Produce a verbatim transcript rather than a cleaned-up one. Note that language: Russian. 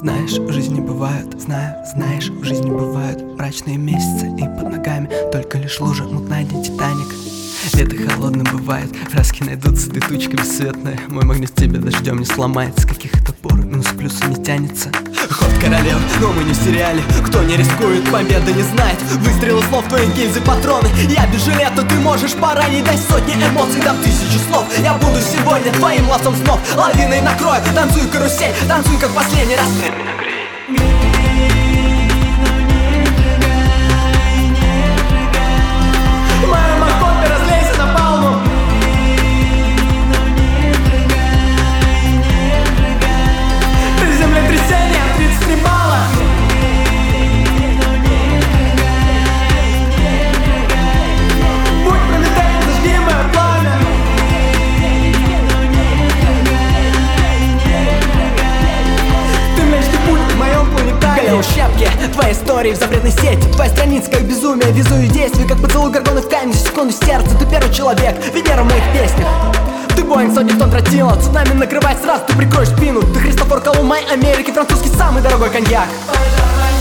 Знаешь, в жизни бывают, знаю, знаешь, в жизни бывают мрачные месяцы, и под ногами только лишь лужа, мутная день Титаник. Лето холодным бывает, фраски найдутся, ты тучка бесцветная. Мой магнит тебе дождем не сломает, с каких это пор минус к плюсу не тянется. Ход королев, но мы не в сериале. Кто не рискует, победы не знает. Выстрелы слов, твои гильзы, патроны. Я без жилета, ты можешь поранить. Дай сотни эмоций, дам тысячу слов. Я буду сегодня твоим ловцом снов. Лавиной накрою, танцуй карусель, танцуй как последний раз. Ты меня грей. Щепки, твои истории в запретной сети. Твоя страница как безумие, визую действий, как поцелуй горгоны в камень, секунду сердца. Ты первый человек, Венера в моих песнях. Ты Боинг сотни тонн тротила, цунами накрывает сразу, ты прикроешь спину. Ты Христофор Колумб моей Америки, французский самый дорогой коньяк.